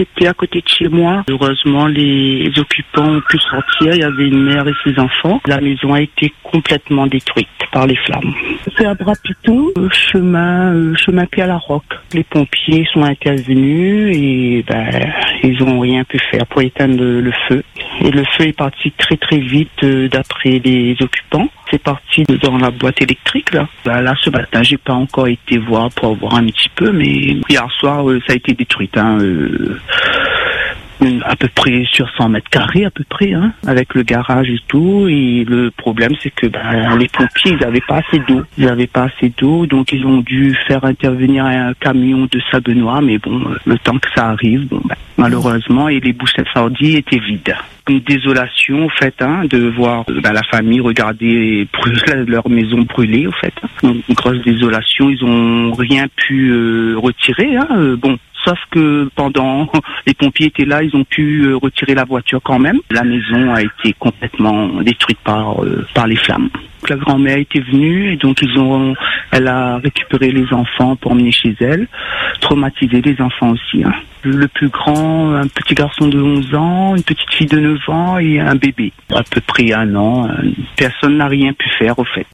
c'était à côté de chez moi. Heureusement, les occupants ont pu sortir. Il y avait une mère et ses enfants. La maison a été complètement détruite par les flammes. C'est à Bras-Piton, chemin Pied à la Roque. Les pompiers sont intervenus et ils ont rien pu faire pour éteindre le feu. Et le feu est parti très très vite d'après les occupants. C'est parti dans la boîte électrique là. Là ce matin, j'ai pas encore été voir pour voir un petit peu, mais hier soir ça a été détruit. À peu près sur 100 mètres carrés à peu près, avec le garage et tout. Et le problème, c'est que les pompiers, ils n'avaient pas assez d'eau. Donc ils ont dû faire intervenir un camion de sable noir. Mais bon, le temps que ça arrive, malheureusement, et les bouches d'incendie étaient vides. Une désolation, au fait, de voir la famille regarder leur maison brûler, au fait. Une grosse désolation. Ils ont rien pu retirer, Sauf que pendant les pompiers étaient là, ils ont pu retirer la voiture quand même. La maison a été complètement détruite par les flammes. La grand-mère était venue et donc elle a récupéré les enfants pour emmener chez elle, traumatisé les enfants aussi. Le plus grand, un petit garçon de 11 ans, une petite fille de 9 ans et un bébé, à peu près 1 an. Personne n'a rien pu faire au fait.